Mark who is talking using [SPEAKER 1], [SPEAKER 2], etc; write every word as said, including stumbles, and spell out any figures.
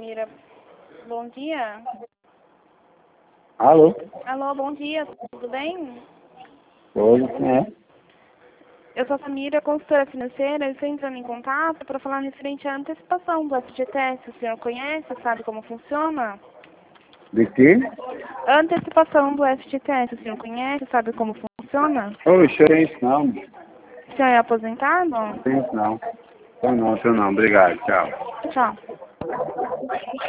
[SPEAKER 1] Samira. Bom dia.
[SPEAKER 2] Alô?
[SPEAKER 1] Alô, bom dia, tudo bem?
[SPEAKER 2] Oi, quem é?
[SPEAKER 1] Eu sou a Samira, consultora financeira, e estou entrando em contato para falar referente à antecipação do F G T S. O senhor conhece, sabe como funciona?
[SPEAKER 2] De quê?
[SPEAKER 1] Antecipação do F G T S, o senhor conhece, sabe como funciona?
[SPEAKER 2] Oxe, eu tenho isso não.
[SPEAKER 1] O senhor é aposentado?
[SPEAKER 2] Não tenho isso não. Então não, então não. Obrigado, tchau.
[SPEAKER 1] Tchau.